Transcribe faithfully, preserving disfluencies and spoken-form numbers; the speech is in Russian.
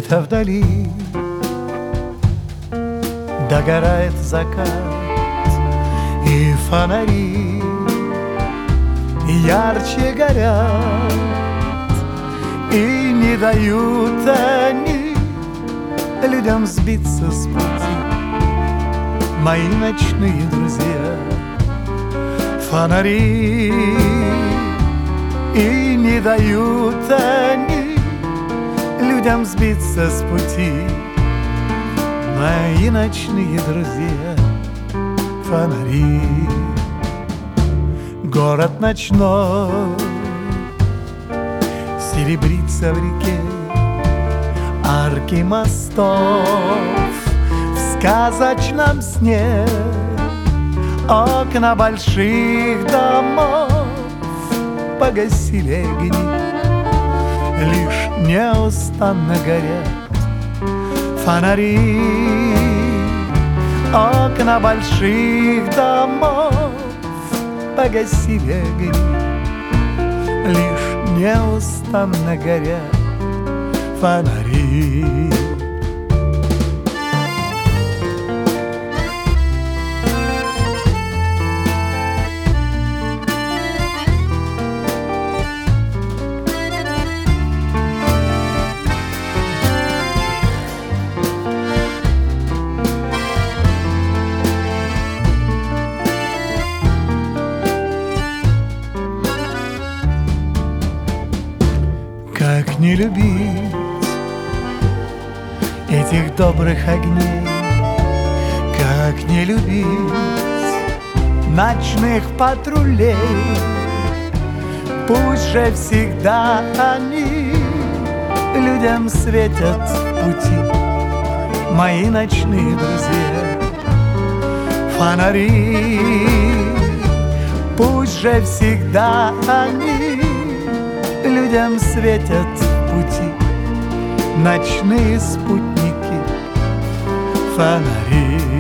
Где-то вдали догорает закат, и фонари ярче горят, и не дают они людям сбиться с пути. Мои ночные друзья, фонари, и не дают они людям сбиться с пути. Мои ночные друзья, фонари. Город ночной серебрится в реке, арки мостов в сказочном сне, окна больших домов погасили огни, лишь неустанно горят фонари. Окна больших домов погасили огни, лишь неустанно горят фонари. Как не любить этих добрых огней, как не любить ночных патрулей. Пусть же всегда они людям светят в пути. Мои ночные друзья, фонари. Пусть же всегда они людям светят в пути. Ночные спутники, фонари.